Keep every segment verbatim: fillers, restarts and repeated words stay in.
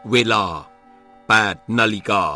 เวลา แปด นาฬิกา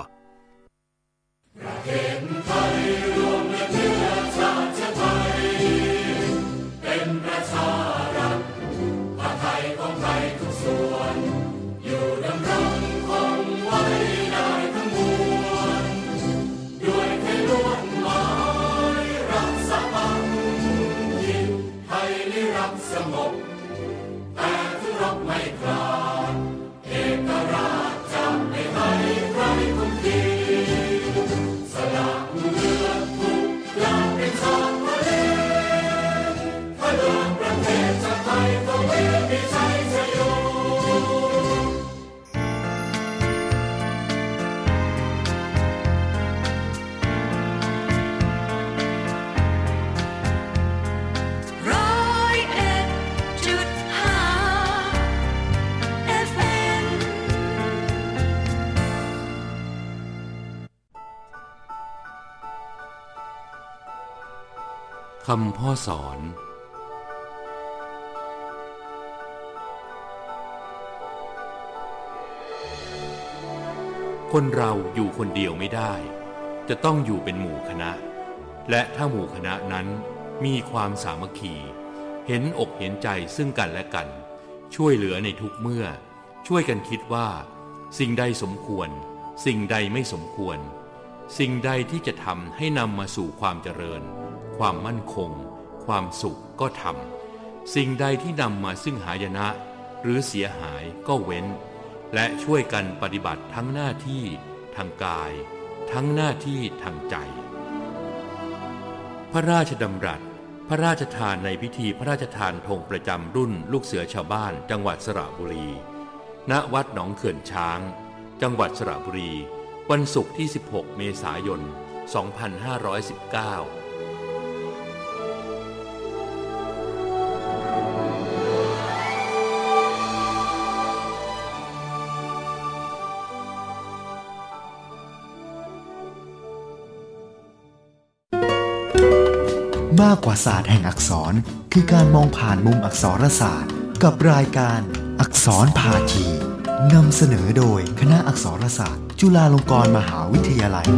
คำพ่อสอนคนเราอยู่คนเดียวไม่ได้จะต้องอยู่เป็นหมู่คณะและถ้าหมู่คณะนั้นมีความสามัคคีเห็นอกเห็นใจซึ่งกันและกันช่วยเหลือในทุกเมื่อช่วยกันคิดว่าสิ่งใดสมควรสิ่งใดไม่สมควรสิ่งใดที่จะทำให้นำมาสู่ความเจริญความมั่นคงความสุขก็ทำสิ่งใดที่นำมาซึ่งหายนะหรือเสียหายก็เว้นและช่วยกันปฏิบัติทั้งหน้าที่ทางกายทั้งหน้าที่ทางใจพระราชดำรัสพระราชทานในพิธีพระราชทานธงประจำรุ่นลูกเสือชาวบ้านจังหวัดสระบุรีณวัดหนองเขื่อนช้างจังหวัดสระบุรีวันศุกร์ที่สิบหกเมษายนสองพันห้าร้อยสิบเก้ามากกว่าศาสตร์แห่งอักษรคือการมองผ่านมุมอักษรศาสตร์กับรายการอักษรพาทีนำเสนอโดยคณะอักษรศาสตร์จุฬาลงกรณ์มหาวิทยาลัย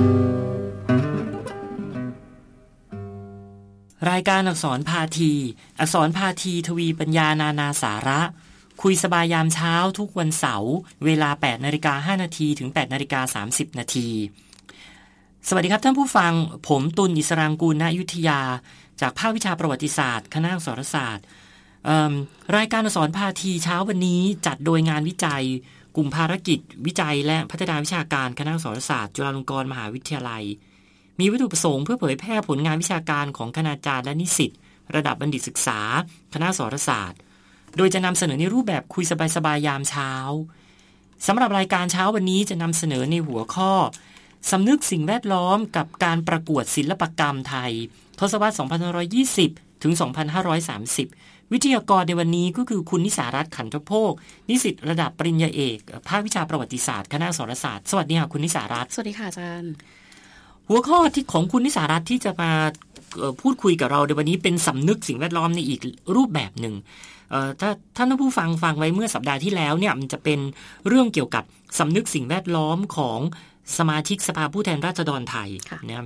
รายการอักษรพาทีอักษรพาทีทวีปัญญานานาสาระคุยสบายยามเช้าทุกวันเสาร์เวลา แปดนาฬิกาห้านาที ถึง แปดนาฬิกาสามสิบนาทีสวัสดีครับท่านผู้ฟังผมตุลอิสรางกูลณอยุธยาจากภาควิชาประวัติศาสตร์คณะอักษรศาสตร์รายการอักษรพาทีเช้าวันนี้จัดโดยงานวิจัยกลุ่มภารกิจวิจัยและพัฒนาวิชาการคณะอักษรศาสตร์จุฬาลงกรณ์มหาวิทยาลัยมีวัตถุประสงค์เพื่อเผยแพร่ผลงานวิชาการของคณาจารย์และนิสิตระดับบัณฑิตศึกษาคณะอักษรศาสตร์โดยจะนำเสนอในรูปแบบคุยสบายๆยามเช้าสำหรับรายการเช้าวันนี้จะนำเสนอในหัวข้อสำนึกสิ่งแวดล้อมกับการประกวดศิลปกรรมไทยทศวรรษ สองพันห้าร้อยยี่สิบ ถึง สองพันห้าร้อยสามสิบ วิทยากรในวันนี้ก็คือคุณนิสารัตน์ขันธโภคนิสิตระดับปริญญาเอกภาควิชาประวัติศาสตร์คณะอักษรศาสตร์สวัสดีค่ะคุณนิสารัตน์สวัสดีค่ะอาจารย์หัวข้อที่ของคุณนิสารัตน์ที่จะมาพูดคุยกับเราในวันนี้เป็นสำนึกสิ่งแวดล้อมในอีกรูปแบบหนึ่งถ้าท่านผู้ฟังฟังไว้เมื่อสัปดาห์ที่แล้วเนี่ยมันจะเป็นเรื่องเกี่ยวกับสำนึกสิ่งแวดล้อมของสมาชิกสภาผู้แทนราษฎรไทยนะครับ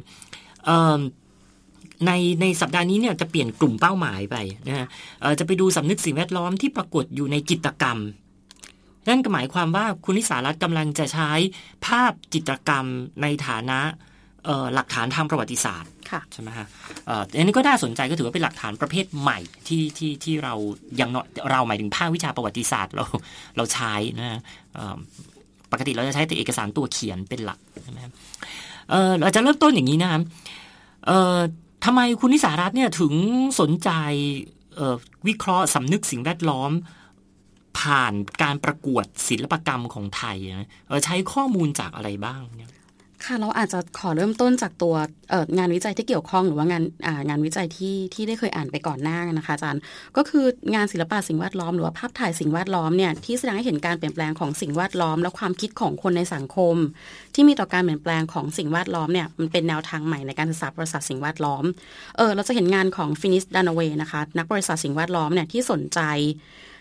ในในสัปดาห์นี้เนี่ยจะเปลี่ยนกลุ่มเป้าหมายไปนะฮะจะไปดูสำนึกสิ่งแวดล้อมที่ปรากฏอยู่ในจิตรกรรมนั่นก็หมายความว่าคุณนิสารัตน์กำลังจะใช้ภาพจิตรกรรมในฐานะหลักฐานทางประวัติศาสตร์ใช่ไหมฮะอันนี้ก็น่าสนใจก็ถือว่าเป็นหลักฐานประเภทใหม่ที่ที่ที่เรายังเราหมายถึงภาควิชาประวัติศาสตร์เราเราใช้นะปกติเราจะใช้แต่เอกสารตัวเขียนเป็นหลักใช่ไหมเออเราจะเริ่มต้นอย่างนี้นะครับเอ่อทำไมคุณนิสารัตน์เนี่ยถึงสนใจเอ่อวิเคราะห์สำนึกสิ่งแวดล้อมผ่านการประกวดศิลปกรรมของไทยนะเออใช้ข้อมูลจากอะไรบ้างเนี่ยค่ะเราอาจจะขอเริ่มต้นจากตัวเอ่องานวิจัยที่เกี่ยวข้องหรือว่างานอ่างานวิจัยที่ที่ได้เคยอ่านไปก่อนหน้านะคะอาจารย์ก็คืองานศิลปะสิ่งแวดล้อมหรือว่าภาพถ่ายสิ่งแวดล้อมเนี่ยที่แสดงให้เห็นการเปลี่ยนแปลงของสิ่งแวดล้อมและความคิดของคนในสังคมที่มีต่อการเปลี่ยนแปลงของสิ่งแวดล้อมเนี่ยมันเป็นแนวทางใหม่ในการศึกษาประวัติศาสตร์สิ่งแวดล้อมเออเราจะเห็นงานของฟินิส ดานเวย์นะคะนักประวัติศาสตร์สิ่งแวดล้อมเนี่ยที่สนใจ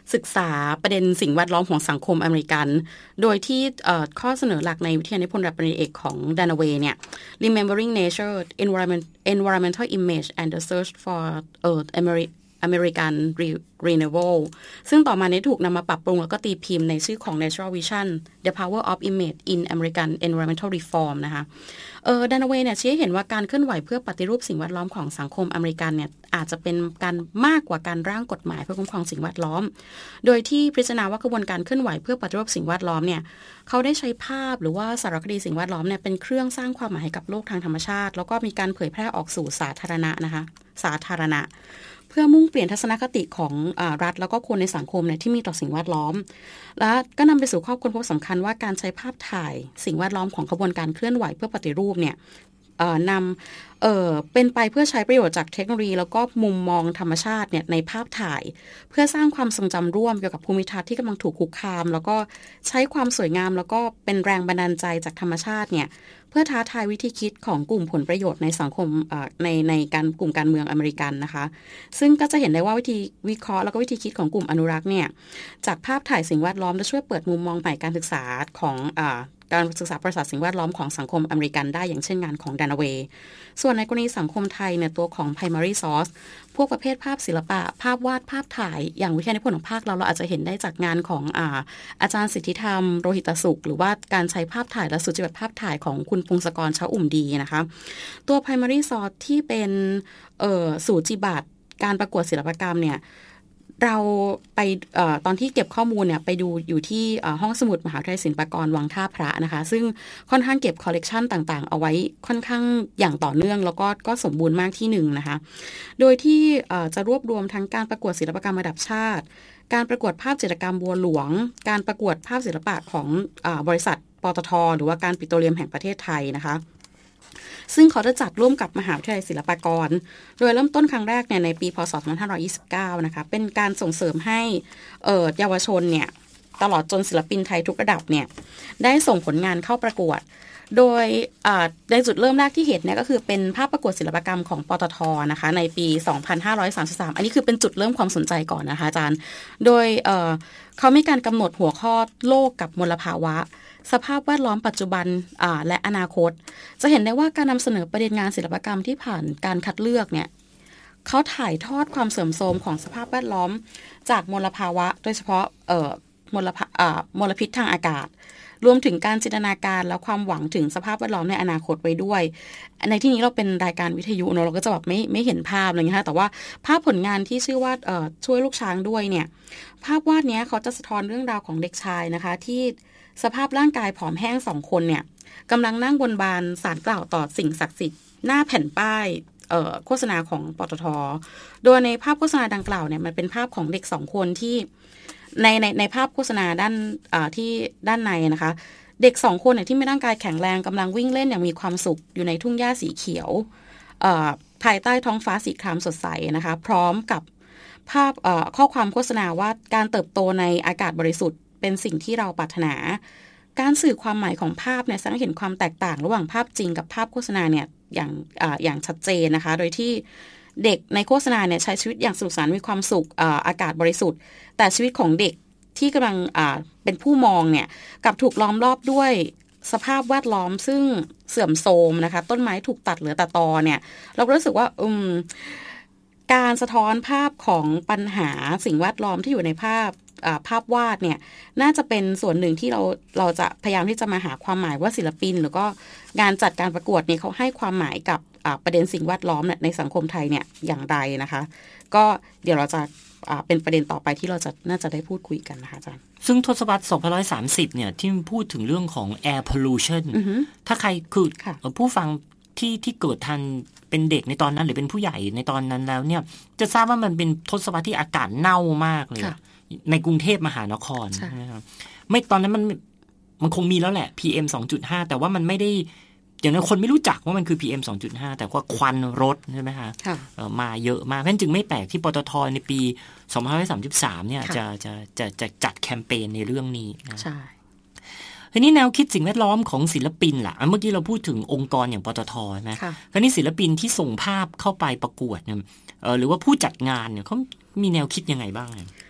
ศึกษาประเด็นสิ่งแวดล้อมของสังคมอเมริกันโดยที่ข้อเสนอหลักในวิทยานิพนธ์ระดับปริญญาเอกของ Danaway เนี่ย Remembering Nature Environment Environmental Image and the Search for Earth American Renewal ซึ่งต่อมานี้ถูกนำมาปรับปรุงแล้วก็ตีพิมพ์ในชื่อของ Natural Vision The Power of Image in American Environmental Reform นะคะเออ Danaway เนี่ยชี้ให้เห็นว่าการเคลื่อนไหวเพื่อปฏิรูปสิ่งแวดล้อมของสังคมอเมริกันเนี่ยอาจจะเป็นการมากกว่าการร่างกฎหมายเพื่อคุ้มครองสิ่งแวดล้อมโดยที่พิจารณาว่ากระบวนการเคลื่อนไหวเพื่อปฏิรูปสิ่งแวดล้อมเนี่ยเขาได้ใช้ภาพหรือว่าสารคดีสิ่งแวดล้อมเนี่ยเป็นเครื่องสร้างความหมายให้กับโลกทางธรรมชาติแล้วก็มีการเผยแพร่ออกสู่สาธารณะนะคะสาธารณะเพื่อมุ่งเปลี่ยนทัศนคติของอ่ารัฐแล้วก็คนในสังคมเนี่ยที่มีต่อสิ่งแวดล้อมและก็นำไปสู่ข้อค้นพบสำคัญว่าการใช้ภาพถ่ายสิ่งแวดล้อมของกระบวนการเคลื่อนไหวเพื่อปฏิรูปเนี่ยนำเอ่อเป็นไปเพื่อใช้ประโยชน์จากเทคโนโลยีแล้วก็มุมมองธรรมชาติเนี่ยในภาพถ่ายเพื่อสร้างความทรงจำร่วมเกี่ยวกับภูมิทัศน์ที่กำลังถูกคุกคามแล้วก็ใช้ความสวยงามแล้วก็เป็นแรงบันดาลใจจากธรรมชาติเนี่ยเพื่อท้าทายวิธีคิดของกลุ่มผลประโยชน์ในสังคมในในการกลุ่มการเมืองอเมริกันนะคะซึ่งก็จะเห็นได้ว่าวิธีวิเคราะห์แล้วก็วิธีคิดของกลุ่มอนุรักษ์เนี่ยจากภาพถ่ายสิ่งแวดล้อมจะช่วยเปิดมุมมองใหม่การศึกษาของอ่าการศึกษาประวัติศาสตร์สิ่งแวดล้อมของสังคมอเมริกันได้อย่างเช่นงานของ Danaway ส่วนในกรณีสังคมไทยเนี่ยตัวของ primary source พวกประเภทภาพศิลปะภาพวาดภาพถ่ายอย่างวิทยานิพนธ์ของภาคเราเราอาจจะเห็นได้จากงานของอ่าอาจารย์สิทธิธรรมโรหิตสุขหรือว่าการใช้ภาพถ่ายและสุจิบัติภาพถ่ายของคุณพงศกรเช้าอุ่มดีนะคะตัว primary source ที่เป็นเอ่อสูจิบัติการประกวดศิลปกรรมเนี่ยเราไปเอ่อตอนที่เก็บข้อมูลเนี่ยไปดูอยู่ที่ห้องสมุดมหาวิทยาลัยศิลปากรวังท่าพระนะคะซึ่งค่อนข้างเก็บคอลเลกชันต่างๆเอาไว้ค่อนข้างอย่างต่อเนื่องแล้วก็ก็สมบูรณ์มากที่หนึ่งนะคะโดยที่จะรวบรวมทั้งการประกวดศิลปกรรมระดับชาติการประกวดภาพจิตรกรรมบัวหลวงการประกวดภาพศิลปะของอ่าบริษัทปตท.หรือว่าการปิโตรเลียมแห่งประเทศไทยนะคะซึ่งเขาจะจัดร่วมกับมหาวิทยาลัยศิลปากรโดยเริ่มต้นครั้งแรกเนี่ยในปีพ.ศ. สองพันห้าร้อยยี่สิบเก้านะคะเป็นการส่งเสริมให้เอ่อเยาวชนเนี่ยตลอดจนศิลปินไทยทุกระดับเนี่ยได้ส่งผลงานเข้าประกวดโดยในจุดเริ่มแรกที่เห็นเนี่ยก็คือเป็นภาพประกวดศิลปกรรมของปตท.นะคะในปีสองพันห้าร้อยสามสิบสามอันนี้คือเป็นจุดเริ่มความสนใจก่อนนะคะอาจารย์โดยเอ่อเขามีการกำหนดหัวข้อโลกกับมลภาวะสภาพแวดล้อมปัจจุบันและอนาคตจะเห็นได้ว่าการนำเสนอประเด็นงานศิลปกรรมที่ผ่านการคัดเลือกเนี่ยเขาถ่ายทอดความเสื่อมโทรมของสภาพแวดล้อมจากมลภาวะโดยเฉพาะเอ่อมลภามลพิษทางอากาศรวมถึงการจินตนาการและความหวังถึงสภาพแวดล้อมในอนาคตไว้ด้วยในที่นี้เราเป็นรายการวิทยุเนอะเราก็จะแบบไม่ไม่เห็นภาพอะไรอย่างเงี้ยแต่ว่าภาพผลงานที่ชื่อว่าเอ่อช่วยลูกช้างด้วยเนี่ยภาพวาดนี้เขาจะสะท้อนเรื่องราวของเด็กชายนะคะที่สภาพร่างกายผอมแห้งสองคนเนี่ยกำลังนั่งบนบานศาลกล่าวต่อสิ่งศักดิ์สิทธิ์หน้าแผ่นป้ายโฆษณาของปตท.โดยในภาพโฆษณาดังกล่าวเนี่ยมันเป็นภาพของเด็กสองคนที่ในในในภาพโฆษณาด้านที่ด้านในนะคะเด็กสองคนเนี่ยที่มีร่างกายแข็งแรงกำลังวิ่งเล่นอย่างมีความสุขอยู่ในทุ่งหญ้าสีเขียวภายใต้ท้องฟ้าสีครามสดใสนะคะพร้อมกับภาพข้อความโฆษณาว่าการเติบโตในอากาศบริสุทธิ์เป็นสิ่งที่เราปรารถนาการสื่อความหมายของภาพเนี่ยแสดงเห็นความแตกต่างระหว่างภาพจริงกับภาพโฆษณาเนี่ยอย่างอ่าอย่างชัดเจนนะคะโดยที่เด็กในโฆษณาเนี่ยใช้ชีวิตอย่างสนุกสนานมีความสุขอ่าอากาศบริสุทธิ์แต่ชีวิตของเด็กที่กำลังอ่าเป็นผู้มองเนี่ยกับถูกล้อมรอบด้วยสภาพแวดล้อมซึ่งเสื่อมโทรมนะคะต้นไม้ถูกตัดเหลือแต่ตอเนี่ยเรารู้สึกว่าอืมการสะท้อนภาพของปัญหาสิ่งแวดล้อมที่อยู่ในภาพภาพวาดเนี่ยน่าจะเป็นส่วนหนึ่งที่เราเราจะพยายามที่จะมาหาความหมายว่าศิลปินหรือก็งานจัดการประกวดเนี่ยเขาให้ความหมายกับประเด็นสิ่งแวดล้อมในสังคมไทยเนี่ยอย่างไรนะคะก็เดี๋ยวเราจะเป็นประเด็นต่อไปที่เราจะน่าจะได้พูดคุยกันนะคะอาจารย์ซึ่งทศวรรษสองพันห้าร้อยสามสิบเนี่ยที่พูดถึงเรื่องของ air pollution ถ้าใครคือผู้ฟังที่ที่เกิดทันเป็นเด็กในตอนนั้นหรือเป็นผู้ใหญ่ในตอนนั้นแล้วเนี่ยจะทราบว่ามันเป็นทศวรรษที่อากาศเน่ามากเลยในกรุงเทพมหานครนะครับไม่ตอนนั้นมันมันคงมีแล้วแหละ พี เอ็ม สองจุดห้า แต่ว่ามันไม่ได้อย่างนั้นคนไม่รู้จักว่ามันคือ พี เอ็ม สองจุดห้า แต่ว่าควันรถใช่ไหมคะมาเยอะมากเพราะฉะนั้นจึงไม่แปลกที่ปตท.ในปีสองพันห้าร้อยสามสิบสามเนี่ยจะจะจะจะจัดแคมเปญในเรื่องนี้ใช่ทีนี้แนวคิดสิ่งแวดล้อมของศิลปินล่ะเมื่อกี้เราพูดถึงองค์กรอย่างปตท.ใช่ไหมคราวนี้ศิลปินที่ส่งภาพเข้าไปประกวดเนี่ยหรือว่าผู้จัดงานเนี่ยเขามีแนวคิดยังไงบ้าง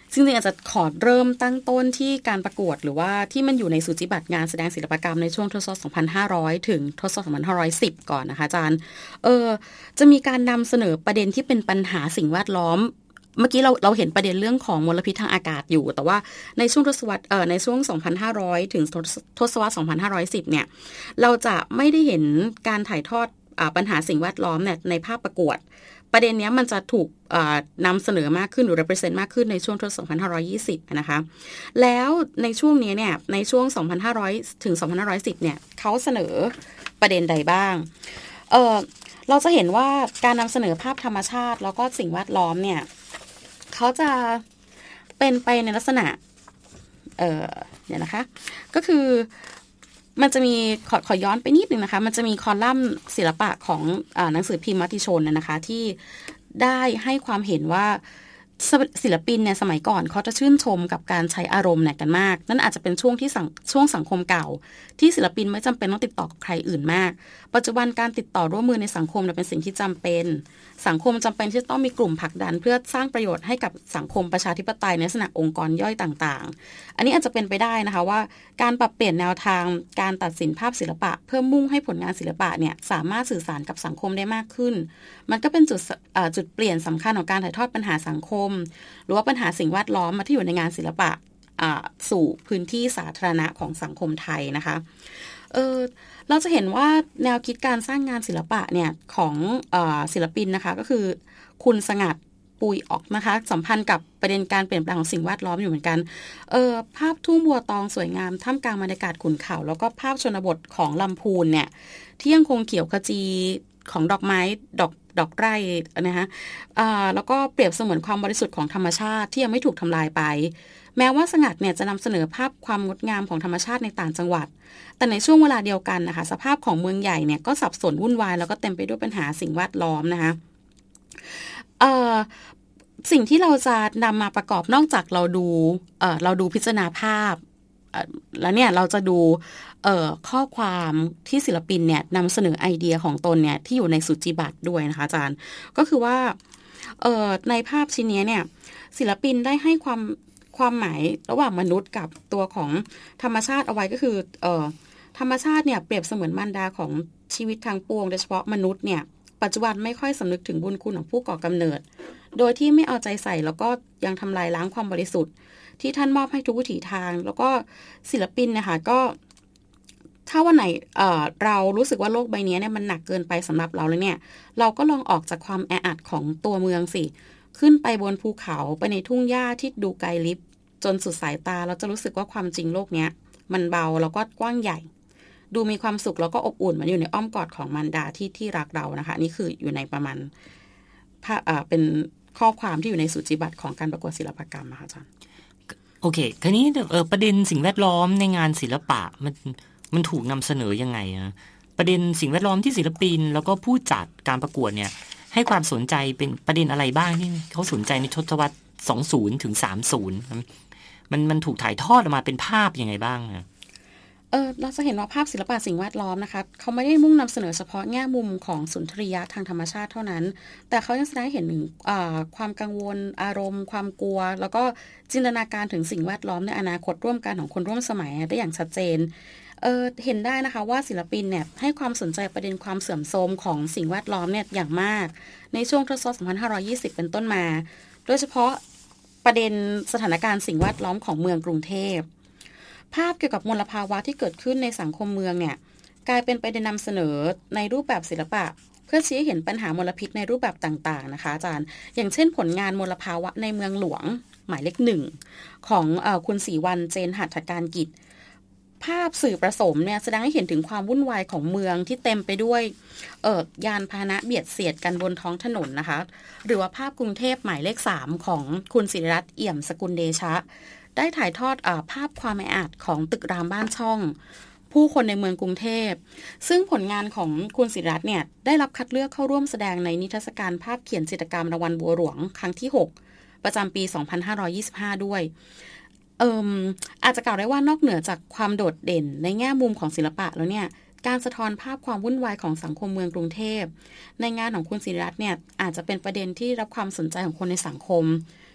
จริงๆอาจจะขอเริ่มตั้งต้นที่การประกวดหรือว่าที่มันอยู่ในสูจิบัตรงานแสดงศิลปกรรมในช่วงทศวรรษ สองพันห้าร้อย ถึงทศวรรษ สองพันห้าร้อยสิบ ก่อนนะคะอาจารย์เออจะมีการนำเสนอประเด็นที่เป็นปัญหาสิ่งแวดล้อมเมื่อกี้เราเราเห็นประเด็นเรื่องของมลพิษทางอากาศอยู่แต่ว่าในช่วงทศวรรษเอ่อในช่วง สองพันห้าร้อย ถึงทศวรรษ สองพันห้าร้อยสิบ เนี่ยเราจะไม่ได้เห็นการถ่ายทอดอ่าปัญหาสิ่งแวดล้อมเนี่ยในภาพประกวดประเด็นนี้มันจะถูกนำเสนอมากขึ้นหรือ represent มากขึ้นในช่วงทศวรรษ สองพันห้าร้อยยี่สิบ นะคะแล้วในช่วงนี้เนี่ยในช่วง สองพันห้าร้อย ถึง สองพันห้าร้อยสิบ เนี่ยเขาเสนอประเด็นใดบ้างเออเราจะเห็นว่าการนำเสนอภาพธรรมชาติแล้วก็สิ่งแวดล้อมเนี่ยเขาจะเป็นไปในลักษณะเออเนี่ยนะคะก็คือมันจะมีขอขอย้อนไปนิดนึงนะคะมันจะมีคอลัมน์ศิลปะของอ่าหนังสือพิมพ์มติชนนะคะที่ได้ให้ความเห็นว่าศิลปินเนี่ยสมัยก่อนเขาจะชื่นชมกับการใช้อารมณ์เนี่ยกันมากนั่นอาจจะเป็นช่วงที่ช่วงสังคมเก่าที่ศิลปินไม่จำเป็นต้องติดต่อกับใครอื่นมากปัจจุบันการติดต่อร่วมมือในสังคมเป็นสิ่งที่จำเป็นสังคมจำเป็นที่จะต้องมีกลุ่มผลักดันเพื่อสร้างประโยชน์ให้กับสังคมประชาธิปไตยในลักษณะองค์กรย่อยต่างๆอันนี้อาจจะเป็นไปได้นะคะว่าการปรับเปลี่ยนแนวทางการตัดสินภาพศิลปะเพื่อมุ่งให้ผลงานศิลปะเนี่ยสามารถสื่อสารกับสังคมได้มากขึ้นมันก็เป็นจุดจุดเปลี่ยนสำคัญของการถ่ายทอดปัญหาสังคมหรือว่าปัญหาสิ่งแวดล้อมมาที่อยู่ในงานศิลปะสู่พื้นที่สาธารณะของสังคมไทยนะคะเออเราจะเห็นว่าแนวคิดการสร้างงานศิลปะเนี่ยของเอ่อศิลปินนะคะก็คือคุณสงัดปุยออกนะคะสัมพันธ์กับประเด็นการเปลี่ยนแปลงของสิ่งแวดล้อมอยู่เหมือนกันเออภาพทุ่งบัวตองสวยงามท่ามกลางบรรยากาศขุนเขาแล้วก็ภาพชนบทของลำพูนเนี่ยที่ยังคงเขียวขจีของดอกไม้ดอกดอกไร่นะคะอ่าแล้วก็เปรียบเสมือนความบริสุทธิ์ของธรรมชาติที่ยังไม่ถูกทำลายไปแม้ว่าสงัดเนี่ยจะนำเสนอภาพความงดงามของธรรมชาติในต่างจังหวัดแต่ในช่วงเวลาเดียวกันนะคะสภาพของเมืองใหญ่เนี่ยก็สับสนวุ่นวายแล้วก็เต็มไปด้วยปัญหาสิ่งแวดล้อมนะคะเอ่อสิ่งที่เราจะนำมาประกอบนอกจากเราดูเอ่อเราดูพิจารณาภาพแล้วเนี่ยเราจะดูเอ่อข้อความที่ศิลปินเนี่ยนำเสนอไอเดียของตนเนี่ยที่อยู่ในสุจิบัตรด้วยนะคะอาจารย์ก็คือว่าเอ่อในภาพชิ้นนี้เนี่ยศิลปินได้ให้ความความหมายระหว่างมนุษย์กับตัวของธรรมชาติเอาไว้ก็คือเอ่อธรรมชาติเนี่ยเปรียบเสมือนมารดาของชีวิตทางปวงโดยเฉพาะมนุษย์เนี่ยปัจจุบันไม่ค่อยสำนึกถึงบุญคุณของผู้ก่อกำเนิดโดยที่ไม่เอาใจใส่แล้วก็ยังทำลายล้างความบริสุทธิ์ที่ท่านมอบให้ทุกวิถีทางแล้วก็ศิลปินนะคะก็ถ้าวันไหน เอ่อ เรารู้สึกว่าโลกใบนี้เนี่ยมันหนักเกินไปสำหรับเราแล้วเนี่ยเราก็ลองออกจากความแออัดของตัวเมืองสิขึ้นไปบนภูเขาไปในทุ่งหญ้าที่ดูไกลลิบจนสุดสายตาเราจะรู้สึกว่าความจริงโลกเนี้ยมันเบาแล้วก็กว้างใหญ่ดูมีความสุขแล้วก็อบอุ่นเหมือนอยู่ในอ้อมกอดของมารดาที่ที่รักเรานะคะนี่คืออยู่ในประมาณอ่าเป็นข้อความที่อยู่ในสุจิบัตรของการประกวดศิลปกรรมนะคะอาจารย์โอเคคราวนี้เออประเด็นสิ่งแวดล้อมในงานศิลปะมันมันถูกนำเสนอยังไงนะประเด็นสิ่งแวดล้อมที่ศิลปินแล้วก็ผู้จัดการประกวดเนี่ยให้ความสนใจเป็นประเด็นอะไรบ้างที่เขาสนใจในทศวรรษสองสิบถึงสามสิบมันมันถูกถ่ายทอดออกมาเป็นภาพยังไงบ้างนะเออเราจะเห็นว่าภาพศิลปะสิ่งแวดล้อมนะคะเขาไม่ได้มุ่งนำเสนอเฉพาะแง่มุมของสุนทรียะทางธรรมชาติเท่านั้นแต่เขายังแสดงให้เห็นถึงความกังวลอารมณ์ความกลัวแล้วก็จินตนาการถึงสิ่งแวดล้อมในอนาคตร่วมกันของคนร่วมสมัยได้อย่างชัดเจนเออเห็นได้นะคะว่าศิลปินเนี่ยให้ความสนใจประเด็นความเสื่อมโทรมของสิ่งแวดล้อมเนี่ยอย่างมากในช่วงทศวรรษ สองพันห้าร้อยยี่สิบ เป็นต้นมาโดยเฉพาะประเด็นสถานการณ์สิ่งแวดล้อมของเมืองกรุงเทพภาพเกี่ยวกับมลภาวะที่เกิดขึ้นในสังคมเมืองเนี่ยกลายเป็นประเด็นนำเสนอในรูปแบบศิลปะเพื่อชี้ให้เห็นปัญหามลพิษในรูปแบบต่างๆนะคะอาจารย์อย่างเช่นผลงานมลภาวะในเมืองหลวงหมายเลขหนึ่งของเอ่อคุณศรีวรรณเจนหัตถการกิจภาพสื่อผสมเนี่ยแสดงให้เห็นถึงความวุ่นวายของเมืองที่เต็มไปด้วยเอ่อยานพาหนะเบียดเสียดกันบนท้องถนนนะคะหรือว่าภาพกรุงเทพหมายเลขสามของคุณศิริรัตน์เอี่ยมสกุลเดชะได้ถ่ายทอดเอ่อภาพความแออัดของตึกรามบ้านช่องผู้คนในเมืองกรุงเทพซึ่งผลงานของคุณศิริรัตน์เนี่ยได้รับคัดเลือกเข้าร่วมแสดงในนิทรรศการภาพเขียนจิตรกรรมรางวัลบัวหลวงครั้งที่หกประจำปี สองพันห้าร้อยยี่สิบห้า ด้วยเอ่ออาจจะกล่าวได้ว่านอกเหนือจากความโดดเด่นในแง่มุมของศิลปะแล้วเนี่ยการสะท้อนภาพความวุ่นวายของสังคมเมืองกรุงเทพในงานของคุณศิริรัตน์เนี่ยอาจจะเป็นประเด็นที่รับความสนใจของคนในสังคม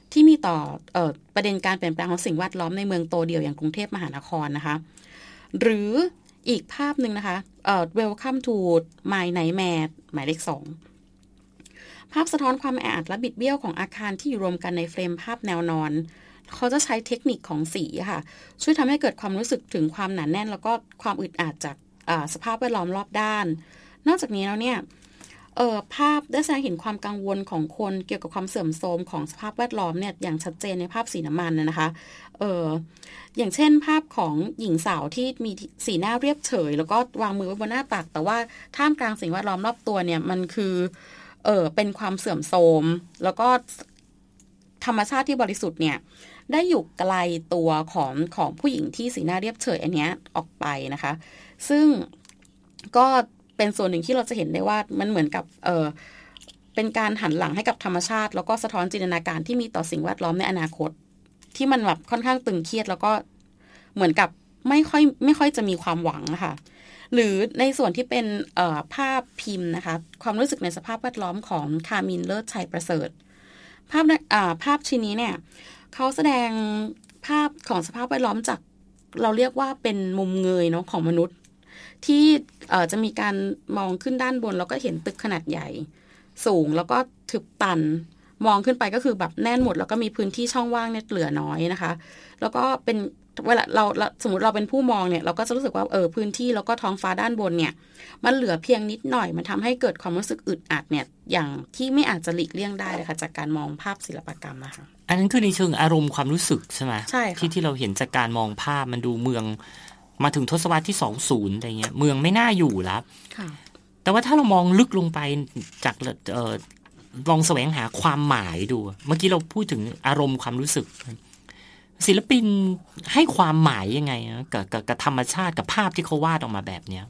ที่มีต่อเอ่อประเด็นการเปลี่ยนแปลงของสิ่งแวดล้อมในเมืองโตเดียวอย่างกรุงเทพมหานครนะคะหรืออีกภาพหนึ่งนะคะเอ่อ Welcome to My Nightmare หมายเลขสองภาพสะท้อนความแออัดและบิดเบี้ยวของอาคารที่อยู่รวมกันในเฟรมภาพแนวนอนเขาจะใช้เทคนิคของสีค่ะช่วยทำให้เกิดความรู้สึกถึงความหนาแน่นแล้วก็ความอึดอัดจากสภาพแวดล้อมรอบด้านนอกจากนี้แล้วเนี่ยเอ่อภาพได้แสดงเห็นความกังวลของคนเกี่ยวกับความเสื่อมโทรมของสภาพแวดล้อมเนี่ยอย่างชัดเจนในภาพสีน้ำมันนะคะเอ่ออย่างเช่นภาพของหญิงสาวที่มีสีหน้าเรียบเฉยแล้วก็วางมือไว้บนหน้าตักแต่ว่าท่ามกลางสิ่งแวดล้อมรอบตัวเนี่ยมันคือเออเป็นความเสื่อมโทรมแล้วก็ธรรมชาติที่บริสุทธิ์เนี่ยได้อยู่ไกลตัวของของผู้หญิงที่สีหน้าเรียบเฉยอันเนี้ยออกไปนะคะซึ่งก็เป็นส่วนหนึ่งที่เราจะเห็นได้ว่ามันเหมือนกับเออเป็นการหันหลังให้กับธรรมชาติแล้วก็สะท้อนจินตนาการที่มีต่อสิ่งแวดล้อมในอนาคตที่มันแบบค่อนข้างตึงเครียดแล้วก็เหมือนกับไม่ค่อยไม่ค่อยจะมีความหวังนะคะหรือในส่วนที่เป็นภาพพิมพ์นะคะความรู้สึกในสภาพแวดล้อมของคามินเลิศชัยประเสริฐภาพภาพชิ้นนี้เนี่ยเขาแสดงภาพของสภาพแวดล้อมจากเราเรียกว่าเป็นมุมเงยเนาะของมนุษย์ที่จะมีการมองขึ้นด้านบนแล้วก็เห็นตึกขนาดใหญ่สูงแล้วก็ทึบตันมองขึ้นไปก็คือแบบแน่นหมดแล้วก็มีพื้นที่ช่องว่างเนี่ยเหลือน้อยนะคะแล้วก็เป็นเวลาเราสมมติเราเป็นผู้มองเนี่ยเราก็จะรู้สึกว่าเออพื้นที่แล้วก็ท้องฟ้าด้านบนเนี่ยมันเหลือเพียงนิดหน่อยมันทำให้เกิดความรู้สึกอึดอัดเนี่ยอย่างที่ไม่อาจจะหลีกเลี่ยงได้เลยค่ะจากการมองภาพศิลปกรรมอะค่ะอันนั้นคือในเชิงอารมณ์ความรู้สึกใช่ไหมใช่ค่ะที่ที่เราเห็นจากการมองภาพมันดูเมืองมาถึงทศวรรษที่สองสิบอะไรเงี้ยเมืองไม่น่าอยู่แล้วแต่ว่าถ้าเรามองลึกลงไปจากเอ่อลองแสวงหาความหมายดูเมื่อกี้เราพูดถึงอารมณ์ความรู้สึกศิลปินให้ความหมายยังไงกับกับกับธรรมชาติกับภาพที่เขาวาดออกมาแบบเนี้ย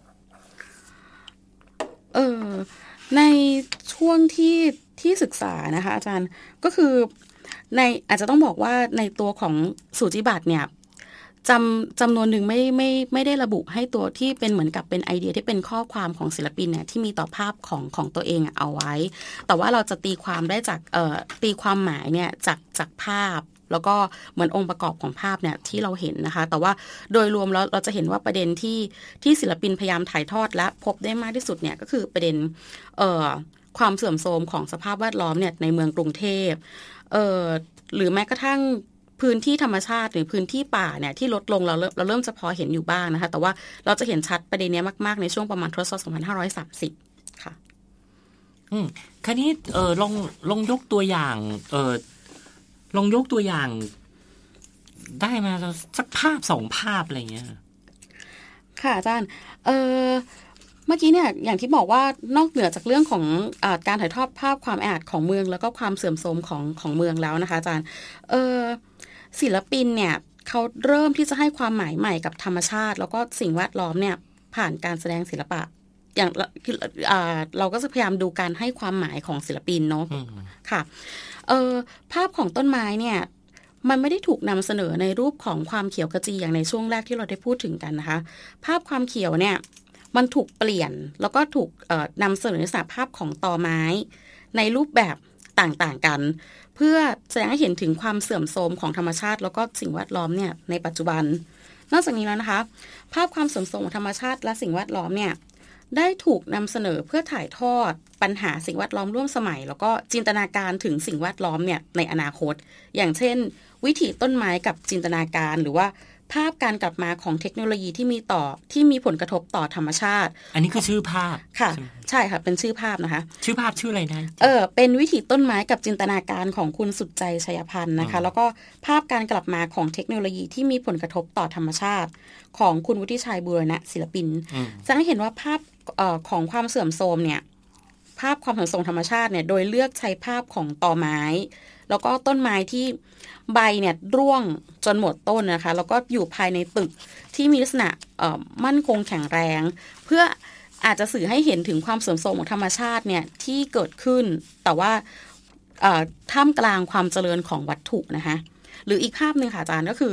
เออในช่วงที่ที่ศึกษานะคะอาจารย์ก็คือในอาจจะต้องบอกว่าในตัวของสูจิบัตรเนี่ยจำจำนวนหนึ่งไม่ไม่ไม่ได้ระบุให้ตัวที่เป็นเหมือนกับเป็นไอเดียที่เป็นข้อความของศิลปินเนี่ยที่มีต่อภาพของของตัวเองเอาไว้แต่ว่าเราจะตีความได้จากเอ่อตีความหมายเนี่ยจากจากภาพแล้วก็เหมือนองค์ประกอบของภาพเนี่ยที่เราเห็นนะคะแต่ว่าโดยรวมแล้วเราจะเห็นว่าประเด็นที่ที่ศิลปินพยายามถ่ายทอดและพบได้มากที่สุดเนี่ยก็คือประเด็นเอ่อความเสื่อมโทรมของสภาพแวดล้อมเนี่ยในเมืองกรุงเทพเอ่อหรือแม้กระทั่งพื้นที่ธรรมชาติหรือพื้นที่ป่าเนี่ยที่ลดลงเราเราเริ่มจะพอเห็นอยู่บ้างนะคะแต่ว่าเราจะเห็นชัดประเด็นนี้มากๆในช่วงประมาณทศวรรษสองพันห้าร้อยสามสิบค่ะอืมคราวนี้เออลองลองยกตัวอย่างเออลองยกตัวอย่างได้มาสักภาพสองภาพอะไรเงี้ยค่ะอาจารย์เออเมื่อกี้เนี่ยอย่างที่บอกว่านอกเหนือจากเรื่องของอ่าการถ่ายทอดภาพความแออัดของเมืองแล้วก็ความเสื่อมโทรมของของเมืองแล้วนะคะอาจารย์เออศิลปินเนี่ยเขาเริ่มที่จะให้ความหมายใหม่กับธรรมชาติแล้วก็สิ่งแวดล้อมเนี่ยผ่านการแสดงศิลปะอย่างอ่าเราก็จะพยายามดูการให้ความหมายของศิลปินเนาะค่ะเออภาพของต้นไม้เนี่ยมันไม่ได้ถูกนำเสนอในรูปของความเขียวขจีอย่างในช่วงแรกที่เราได้พูดถึงกันนะคะภาพความเขียวเนี่ยมันถูกเปลี่ยนแล้วก็ถูกนำเสนอในสภาพของตอไม้ในรูปแบบต่างๆกันเพื่อแสดงให้เห็นถึงความเสื่อมโทรมของธรรมชาติแล้วก็สิ่งแวดล้อมเนี่ยในปัจจุบันนอกจากนี้แล้วนะคะภาพความเสื่อมโทรมของธรรมชาติและสิ่งแวดล้อมเนี่ยได้ถูกนำเสนอเพื่อถ่ายทอดปัญหาสิ่งแวดล้อมร่วมสมัยแล้วก็จินตนาการถึงสิ่งแวดล้อมเนี่ยในอนาคตอย่างเช่นวิถีต้นไม้กับจินตนาการหรือว่าภาพการกลับมาของเทคโนโลยีที่มีต่อที่มีผลกระทบต่อธรรมชาติอันนี้คือชื่อภาพค่ะใช่ค่ะเป็นชื่อภาพนะคะชื่อภาพชื่ออะไรนะเออเป็นวิถีต้นไม้กับจินตนาการของคุณสุดใจชัยพันธ์นะคะแล้วก็ภาพการกลับมาของเทคโนโลยีที่มีผลกระทบต่อธรรมชาติของคุณวุฒิชัยบูรณะศิลปินจะให้เห็นว่าภาพเอ่อของความเสื่อมโทรมเนี่ยภาพความเสื่อมโทรมธรรมชาติเนี่ยโดยเลือกใช้ภาพของตอไม้แล้วก็ต้นไม้ที่ใบเนี่ยร่วงจนหมดต้นนะคะแล้วก็อยู่ภายในตึกที่มีลักษณะมั่นคงแข็งแรงเพื่ออาจจะสื่อให้เห็นถึงความเสื่อมโทรมของธรรมชาติเนี่ยที่เกิดขึ้นแต่ว่าท่ามกลางความเจริญของวัตถุนะคะหรืออีกภาพนึงค่ะอาจารย์ก็คือ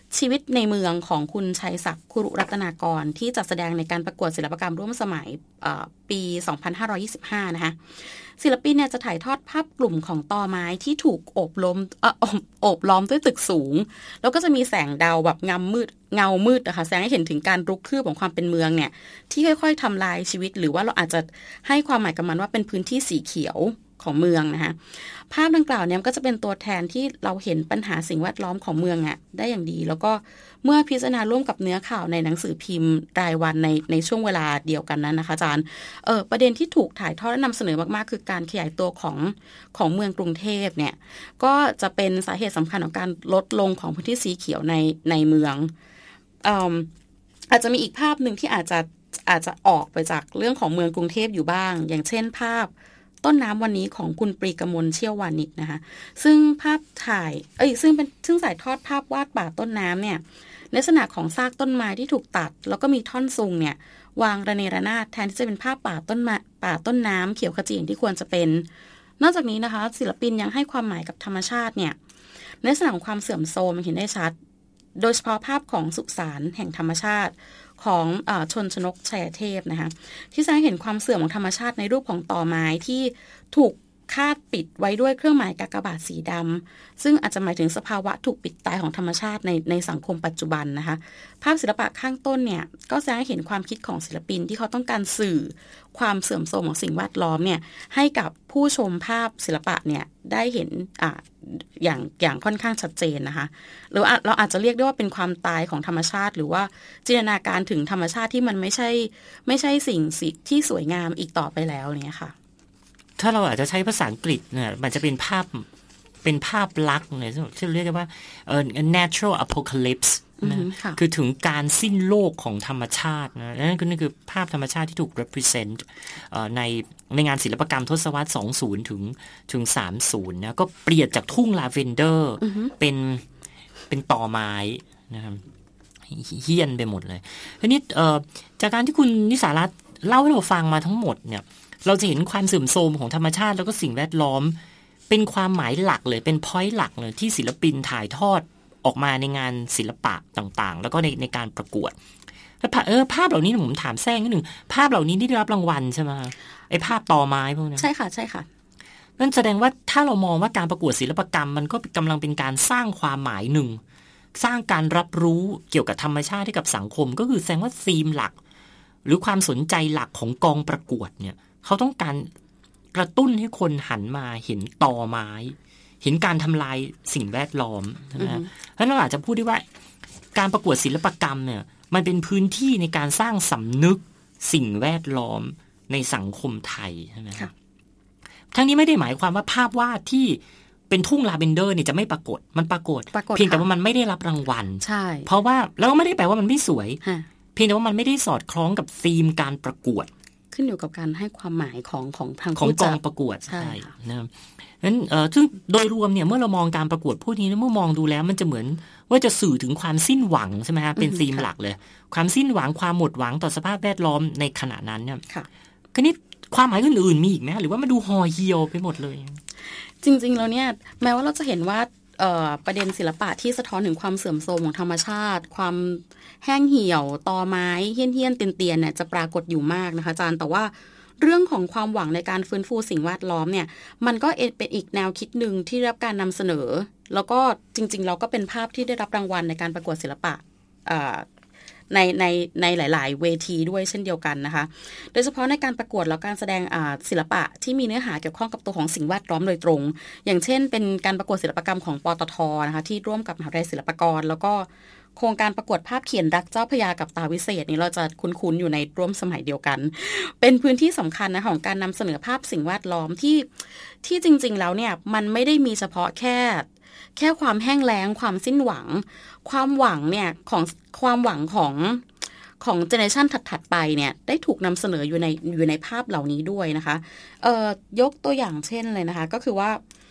ชีวิตในเมืองของคุณชัยศักดิ์คุรุรัตนากรที่จัดแสดงในการประกวดศิลปกรรมร่วมสมัยปีสองพันห้าร้อยยี่สิบห้านะคะศิลปินเนี่ยจะถ่ายทอดภาพกลุ่มของตอไม้ที่ถูกโอบล้อมเอ่อโอบล้อมด้วยตึกสูงแล้วก็จะมีแสงดาวแบบเงามืดเงามืดนะคะแสดงให้เห็นถึงการรุกคืบของความเป็นเมืองเนี่ยที่ค่อยๆทำลายชีวิตหรือว่าเราอาจจะให้ความหมายกับมันว่าเป็นพื้นที่สีเขียวของเมืองนะคะภาพดังกล่าวเนี่ยก็จะเป็นตัวแทนที่เราเห็นปัญหาสิ่งแวดล้อมของเมืองอ่ะได้อย่างดีแล้วก็เมื่อพิจารณาร่วมกับเนื้อข่าวในหนังสือพิมพ์รายวันในในช่วงเวลาเดียวกันนั้นนะคะอาจารย์เออประเด็นที่ถูกถ่ายทอดและนำเสนอมากๆคือการขยายตัวของของเมืองกรุงเทพเนี่ยก็จะเป็นสาเหตุสำคัญของการลดลงของพื้นที่สีเขียวในในเมืองเอ่ออาจจะมีอีกภาพหนึ่งที่อาจจะอาจจะออกไปจากเรื่องของเมืองกรุงเทพอยู่บ้างอย่างเช่นภาพต้นน้ำวันนี้ของคุณปรีกมลเชี่ยววานิชนะคะซึ่งภาพถ่ายเอ้ยซึ่งเป็นซึ่งถ่ายทอดภาพวาดป่าต้นน้ำเนี่ยในลักษณะของซากต้นไม้ที่ถูกตัดแล้วก็มีท่อนซุงเนี่ยวางระเนระนาดแทนที่จะเป็นภาพป่าต้นมะป่าต้นน้ำเขียวขจีอย่างที่ควรจะเป็นนอกจากนี้นะคะศิลปินยังให้ความหมายกับธรรมชาติเนี่ยในลักษณะของความเสื่อมโทรมเห็นได้ชัดโดยเฉพาะภาพของสุสานแห่งธรรมชาติของเอ่อชนชนกชัยเทพนะคะที่แสดงเห็นความเสื่อมของธรรมชาติในรูปของตอไม้ที่ถูกคาดปิดไว้ด้วยเครื่องหมายกากบาทสีดำซึ่งอาจจะหมายถึงสภาวะถูกปิดตายของธรรมชาติในในสังคมปัจจุบันนะคะภาพศิลปะข้างต้นเนี่ยก็แสดงให้เห็นความคิดของศิลปินที่เขาต้องการสื่อความเสื่อมโทรมของสิ่งแวดล้อมเนี่ยให้กับผู้ชมภาพศิลปะเนี่ยได้เห็นอ่าอย่างอย่างค่อนข้างชัดเจนนะคะหรือเราอาจจะเรียกได้ว่าเป็นความตายของธรรมชาติหรือว่าจินตนาการถึงธรรมชาติที่มันไม่ใช่ไม่ใช่สิ่งที่สวยงามอีกต่อไปแล้วเนี่ยค่ะถ้าเราอาจจะใช้ภาษาอังกฤษเนี่ยมันจะเป็นภาพเป็นภาพลักษณ์เนี่ยที่เรียกว่าเอ่อ natural apocalypse นะคือถึงการสิ้นโลกของธรรมชาตินะนั่นคือนั่นคือภาพธรรมชาติที่ถูก represent เอ่อในในงานศิลปกรรมทศวรรษสองสิบถึงถึงสามสิบนะก็เปลี่ยนจากทุ่งลาเวนเดอร์เป็นเป็นตอไม้นะครับเหี้ยนไปหมดเลยทีนี้เอ่อจากการที่คุณนิสารัตน์เล่าให้เราฟังมาทั้งหมดเนี่ยเราจะเห็นความเสื่อมโทรมของธรรมชาติแล้วก็สิ่งแวดล้อมเป็นความหมายหลักเลยเป็น point หลักเลยที่ศิลปินถ่ายทอดออกมาในงานศิลปะต่างๆแล้วก็ในในการประกวดแล้วเออภาพเหล่านี้ผมถามแทรกนิดหนึ่งภาพเหล่านี้ที่ได้รับรางวัลใช่ไหมไอ้ภาพตอไม้พวกนี้ใช่ค่ะใช่ค่ะนั่นแสดงว่าถ้าเรามองว่าการประกวดศิลปกรรมมันก็กำลังเป็นการสร้างความหมายหนึ่งสร้างการรับรู้เกี่ยวกับธรรมชาติให้กับสังคมก็คือแสดงว่าธีมหลักหรือความสนใจหลักของกองประกวดเนี่ยเขาต้องการกระตุ้นให้คนหันมาเห็นตอไม้เห็นการทำลายสิ่งแวดล้อมนะเพราะฉะนั้นเราอาจจะพูดได้ว่าการประกวดศิลปกรรมเนี่ยมันเป็นพื้นที่ในการสร้างสำนึกสิ่งแวดล้อมในสังคมไทยใช่ไหมครับทั้งนี้ไม่ได้หมายความว่าภาพวาดที่เป็นทุ่งลาเวนเดอร์เนี่ยจะไม่ปรากฏมันปรากฏเพียงแต่ว่ามันไม่ได้รับรางวัลใช่เพราะว่าแล้วก็ไม่ได้แปลว่ามันไม่สวยเพียงแต่ว่ามันไม่ได้สอดคล้องกับธีมการประกวดขึ้นอยู่กับการให้ความหมายของของทางของกองประกวดใช่นะนั้นเอ่อซึ่งโดยรวมเนี่ยเมื่อเรามองการประกวดพวกนี้เมื่อมองดูแล้วมันจะเหมือนว่าจะสื่อถึงความสิ้นหวังใช่ไหมฮะเป็นธีมหลักเลยความสิ้นหวังความหมดหวังต่อสภาพแวดล้อมในขณะนั้นเนี่ยค่ะคราวนี้ความหมายอื่นๆมีอีกไหมหรือว่ามาดูห่อเหี่ยวไปหมดเลยจริงๆแล้วเนี่ยแม้ว่าเราจะเห็นว่าประเด็นศิลปะที่สะท้อนถึงความเสื่อมโทรมของธรรมชาติความแห้งเหี่ยวตอไม้เหี้ยนเหี้ยนเตียนเตียนเนี่ยจะปรากฏอยู่มากนะคะอาจารย์แต่ว่าเรื่องของความหวังในการฟื้นฟูสิ่งแวดล้อมเนี่ยมันก็เป็นอีกแนวคิดหนึ่งที่ได้รับการนำเสนอแล้วก็จริงๆเราก็เป็นภาพที่ได้รับรางวัลในการประกวดศิลปะในในในหลายๆเวทีด้วยเช่นเดียวกันนะคะโดยเฉพาะในการประกวดแล้วการแสดงศิลปะที่มีเนื้อหาเกี่ยวข้องกับตัวของสิ่งแวดล้อมโดยตรงอย่างเช่นเป็นการประกวดศิลปกรรมของปตท.นะคะที่ร่วมกับมหาวิทยาลัยศิลปากรแล้วก็โครงการประกวดภาพเขียนรักเจ้าพระยากับตาวิเศษนี่เราจะคุ้นๆอยู่ในร่วมสมัยเดียวกันเป็นพื้นที่สำคัญนะของการนำเสนอภาพสิ่งแวดล้อมที่ที่จริงๆแล้วเนี่ยมันไม่ได้มีเฉพาะแค่แค่ความแห้งแล้งความสิ้นหวังความหวังเนี่ยของความหวังของของเจเนอเรชันถัดๆไปเนี่ยได้ถูกนำเสนออยู่ในอยู่ในภาพเหล่านี้ด้วยนะคะเอ่อยกตัวอย่างเช่นเลยนะคะก็คือว่า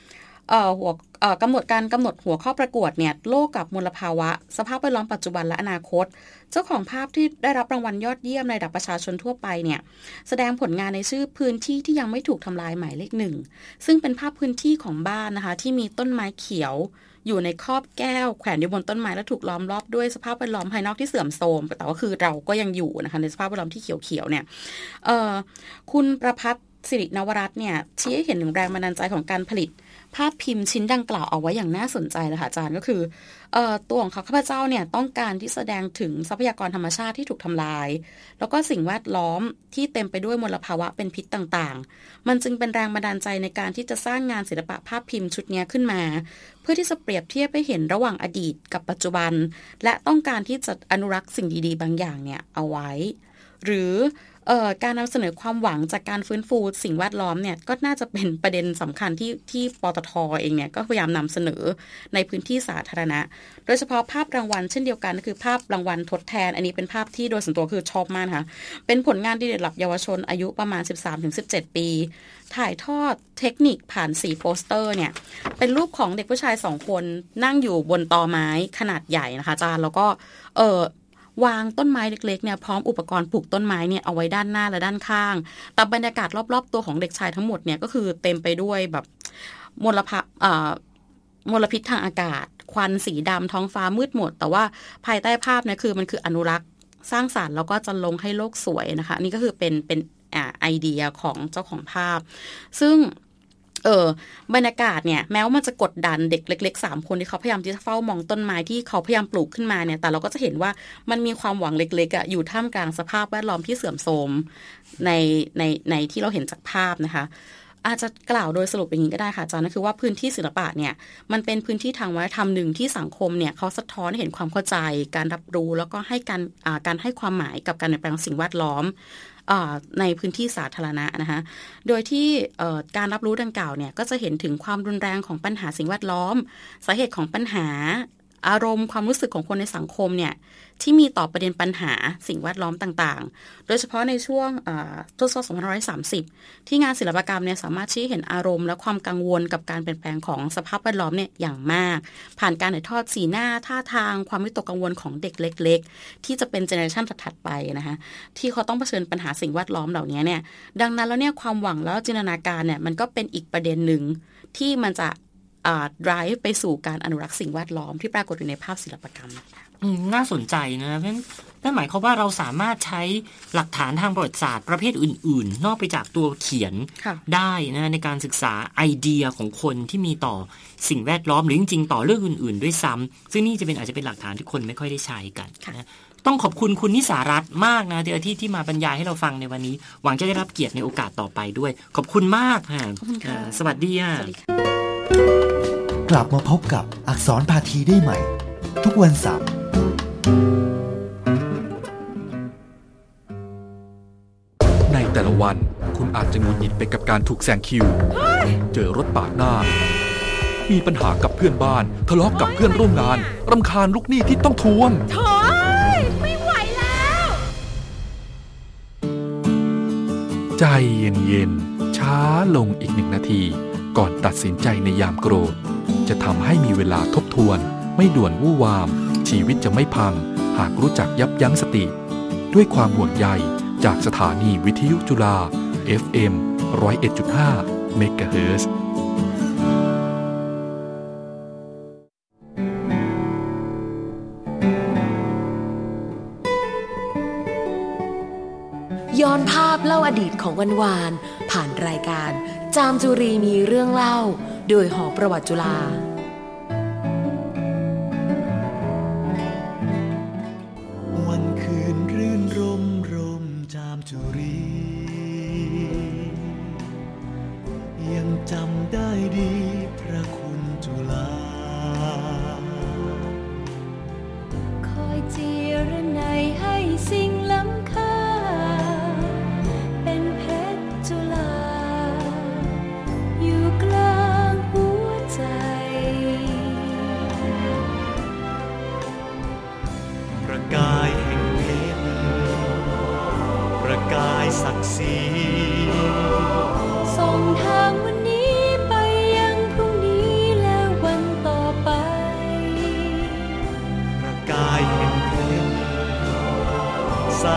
เอ่อหัวเอ่อกำหนดการกำหนดหัวข้อประกวดเนี่ยโลกกับมลภาวะสภาพแวดล้อมปัจจุบันและอนาคตเจ้าของภาพที่ได้รับรางวัลยอดเยี่ยมในระดับประชาชนทั่วไปเนี่ยแสดงผลงานในชื่อพื้นที่ที่ยังไม่ถูกทำลายหมายเลขหนึ่งซึ่งเป็นภาพพื้นที่ของบ้านนะคะที่มีต้นไม้เขียวอยู่ในครอบแก้วแขวนอยู่บนต้นไม้และถูกล้อมรอบด้วยสภาพแวดล้อมภายนอกที่เสื่อมโทรมแต่ว่าคือเราก็ยังอยู่นะคะในสภาพแวดล้อมที่เขียวๆเนี่ยเอ่อคุณประภัสสิรินวรัตน์เนี่ยชี้ให้เห็นถึงแรงบันดาลใจของการผลิตภาพพิมพ์ชิ้นดังกล่าวเอาไว้อย่างน่าสนใจเลยค่ะอาจารย์ก็คือเอ่อตัวของเขาข้าพเจ้าเนี่ยต้องการที่แสดงถึงทรัพยากรธรรมชาติที่ถูกทำลายแล้วก็สิ่งแวดล้อมที่เต็มไปด้วยมลภาวะเป็นพิษต่างๆมันจึงเป็นแรงบันดาลใจในการที่จะสร้างงานศิลปะภาพพิมพ์ชุดนี้ขึ้นมาเพื่อที่จะเปรียบเทียบให้เห็นระหว่างอดีตกับปัจจุบันและต้องการที่จะอนุรักษ์สิ่งดีๆบางอย่างเนี่ยเอาไว้หรือเอ่อการนำเสนอความหวังจากการฟื้นฟูสิ่งแวดล้อมเนี่ยก็น่าจะเป็นประเด็นสำคัญที่ที่ปตท.เองเนี่ยก็พยายามนำเสนอในพื้นที่สาธารณะโดยเฉพาะภาพรางวัลเช่นเดียวกันก็คือภาพรางวัลทดแทนอันนี้เป็นภาพที่โดยส่วนตัวคือชอบมากค่ะเป็นผลงานดีเด่นระดับเยาวชนอายุประมาณ สิบสามถึงสิบเจ็ด ปีถ่ายทอดเทคนิคผ่านสีโปสเตอร์เนี่ยเป็นรูปของเด็กผู้ชายสองคนนั่งอยู่บนตอไม้ขนาดใหญ่นะคะอาจารย์แล้วก็เออวางต้นไม้เล็กๆเนี่ยพร้อมอุปกรณ์ปลูกต้นไม้เนี่ยเอาไว้ด้านหน้าและด้านข้างแต่บรรยากาศรอบๆตัวของเด็กชายทั้งหมดเนี่ยก็คือเต็มไปด้วยแบบมลภาวะมลพิษทางอากาศควันสีดำท้องฟ้ามืดหมดแต่ว่าภายใต้ภาพเนี่ยคือมันคืออนุรักษ์สร้างสรรค์แล้วก็จะลงให้โลกสวยนะคะนี่ก็คือเป็นเป็นอ่าไอเดียของเจ้าของภาพซึ่งเออบรรยากาศเนี่ยแม้ว่ามันจะกดดันเด็กเล็กๆสามคนที่เขาพยายามที่จะเฝ้ามองต้นไม้ที่เขาพยายามปลูกขึ้นมาเนี่ยแต่เราก็จะเห็นว่ามันมีความหวังเล็กๆอ่ะอยู่ท่ามกลางสภาพแวดล้อมที่เสื่อมโทรมในในในที่เราเห็นจากภาพนะคะอาจจะกล่าวโดยสรุปอย่างนี้ก็ได้ค่ะอาจารย์นั่นคือว่าพื้นที่ศิลปะเนี่ยมันเป็นพื้นที่ทางวัฒนธรรมหนึ่งที่สังคมเนี่ยเขาสะท้อนให้เห็นความเข้าใจการรับรู้แล้วก็ให้การอ่าการให้ความหมายกับการเปลี่ยนแปลงสิ่งแวดล้อมในพื้นที่สาธารณะนะคะโดยที่การรับรู้ดังกล่าวเนี่ยก็จะเห็นถึงความรุนแรงของปัญหาสิ่งแวดล้อมสาเหตุของปัญหาอารมณ์ความรู้สึกของคนในสังคมเนี่ยที่มีต่อประเด็นปัญหาสิ่งแวดล้อมต่างๆโดยเฉพาะในช่วงทศวรรษสองพันห้าร้อยสามสิบที่งานศิลปกรรมเนี่ยสามารถชี้เห็นอารมณ์และความกังวลกับการเปลี่ยนแปลงของสภาพแวดล้อมเนี่ยอย่างมากผ่านการถ่ายทอดสีหน้าท่าทางความวิตกกังวลของเด็กเล็กๆที่จะเป็นเจเนอเรชันถัดๆไปนะคะที่เขาต้องเผชิญปัญหาสิ่งแวดล้อมเหล่านี้เนี่ยดังนั้นแล้วเนี่ยความหวังแล้วจินตนาการเนี่ยมันก็เป็นอีกประเด็นหนึ่งที่มันจะdrive ไปสู่การอนุรักษ์สิ่งแวดล้อมที่ปรากฏอยู่ในภาพศิลปกรรมน่าสนใจนะเพราะนั่นหมายความว่าเราสามารถใช้หลักฐานทางประวัติศาสตร์ประเภทอื่นๆนอกไปจากตัวเขียนได้นะในการศึกษาไอเดียของคนที่มีต่อสิ่งแวดล้อมหรือจริงๆต่อเรื่องอื่นๆด้วยซ้ำซึ่งนี่จะเป็นอาจจะเป็นหลักฐานที่คนไม่ค่อยได้ใช้กันนะต้องขอบคุณคุณนิสารัตน์มากนะที่ที่ที่มาบรรยายให้เราฟังในวันนี้หวังจะได้รับเกียรติในโอกาสต่อไปด้วยขอบคุณมากค่ะสวัสดีค่ะกลับมาพบกับอักษรภาคีได้ใหม่ทุกวันเสาร์ในแต่ละวันคุณอาจจะหงุดหงิดไปกับการถูกแซงคิวเจอรถปาดหน้ามีปัญหากับเพื่อนบ้านทะเลาะกับเพื่อนร่วมงานรำคาญลูกหนี้ที่ต้องทวงโถ่ไม่ไหวแล้วใจเย็นๆช้าลงอีกหนึ่งนาทีก่อนตัดสินใจในยามโกรธจะทำให้มีเวลาทบทวนไม่ด่วนวู่วามชีวิตจะไม่พังหากรู้จักยับยั้งสติด้วยความห่วงใยจากสถานีวิทยุจุฬา เอฟ เอ็ม หนึ่งศูนย์เอ็ดจุดห้า เมกะเฮิรตซ์ย้อนภาพเล่าอดีตของวันวานผ่านรายการจามจุรีมีเรื่องเล่าโดยหอประวัติจุฬาวันคืนรื่นรมรมจามจุรียังจำได้ดีพระคุณจุฬาคอยเจียรนัยให้สิ่งล้ำค่าเป็นเพชรจุฬาอยู่กลางหัวใจประกายแห่งเพชรประกายศักดิ์ศรีส่งทางวันนี้ไปยังพรุ่งนี้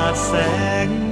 ดแสง